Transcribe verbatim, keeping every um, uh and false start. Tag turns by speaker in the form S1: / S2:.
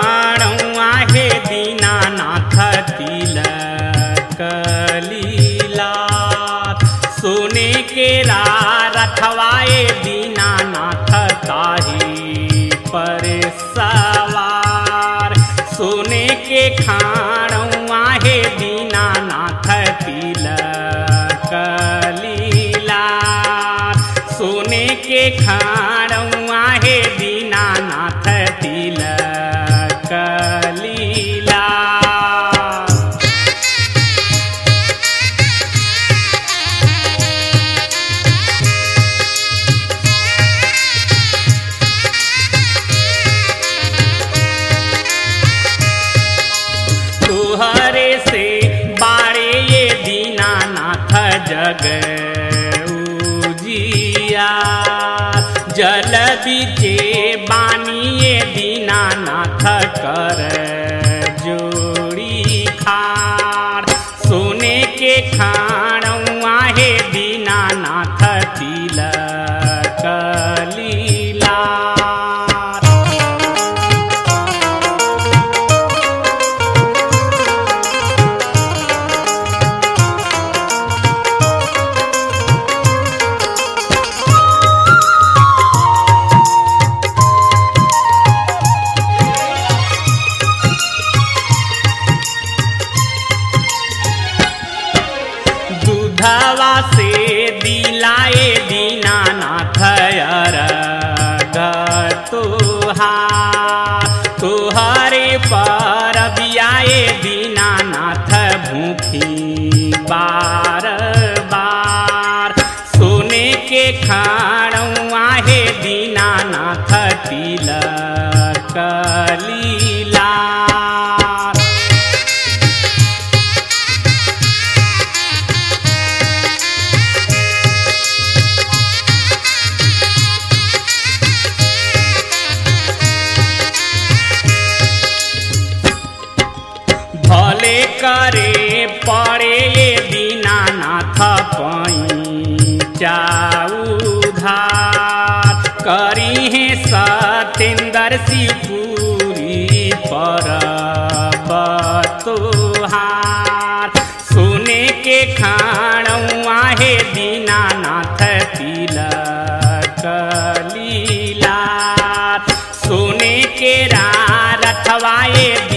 S1: खाणुआ हे दीनानाथ तिलक लीलार। सोने के रथवाए दीनानाथ ताही पर सवार। सोने के खाणुआ हे दीनानाथ तिलक लीलार। सोने के खाणुआ हे दीनानाथ तिलक लीलार। तुहरे से बारे ये दीनानाथ जग उजिया। जल बीचे बानिए दीनानाथ कर जोड़ी खार। सोने के खाणुआ हे दीनानाथ तिलक लीलार। दूधवा से दिलाए दीनानाथ अरग तुहार। तुहरे पर बियाए दीनानाथ भूखी बार बार। सोने के खाणुआ हे दीनानाथ तिलक लीलार। भले करे पड़े ये दीनानाथ पैंचा उधार। करी है सतेंद्र शिवपुरी परब तुहार। सोने के खाणुआ हे दीनानाथ तिलक लीलार। सोने के रथवाए